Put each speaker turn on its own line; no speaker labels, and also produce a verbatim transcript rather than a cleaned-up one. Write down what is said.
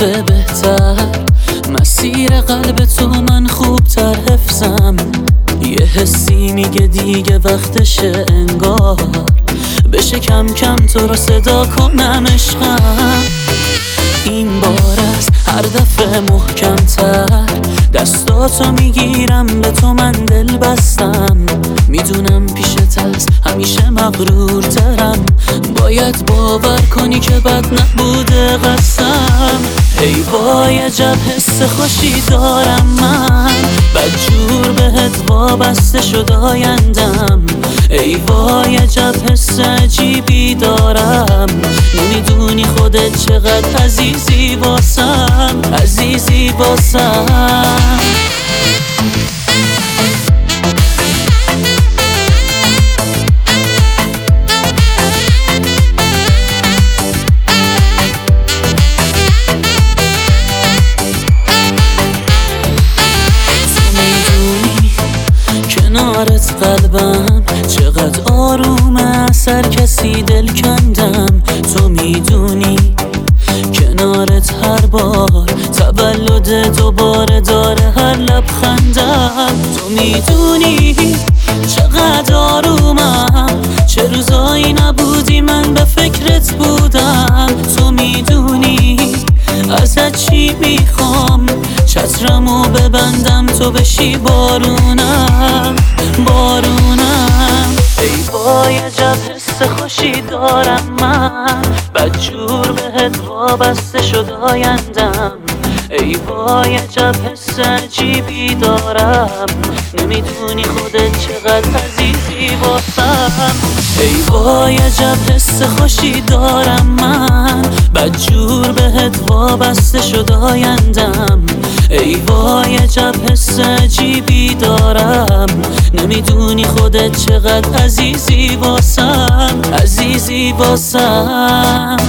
داره بهتر، مسیر قلب تو من خوبتر حفظم. یه حسی میگه دیگه وقتشه انگار بشه کم کم تو رو صدا کنم عشقم. این بار از هر دفعه محکم تر دستاتو میگیرم، به تو من دل بستم. میدونم پیشت از همیشه مغرورترم، باید باور کنی که بد نبوده قسم. ای وای عجب حس خوشی دارم من، بدجور بهت وابسته شد آیندم. ای وای عجب حس عجیبی دارم، نمیدونی خودت چقدر عزیزی واسم، عزیزی واسم. کنارت قلبم چقدر آرومه، سر کسی دل کندم. تو میدونی کنارت هر بار تولد دوباره داره هر لبخندم. تو میدونی چقدر آرومم، چه روزایی نبودی من به فکرت بودم. تو میدونی ازت چی میخوام، چترمو ببندم تو بشی بارونم، بارونم. ای وای عجب حس خوشی دارم من، بدجور بهت وابسته شد آیندم. ای وای عجب حس عجیبی دارم، نمیدونی خودت چقدر عزیزی واسم. ای وای عجب حس خوشی دارم من، بدجور بهت وابسته شد آیندم. ای وای عجب حس عجیبی دارم، نمیدونی خودت چقدر عزیزی واسم، عزیزی واسم.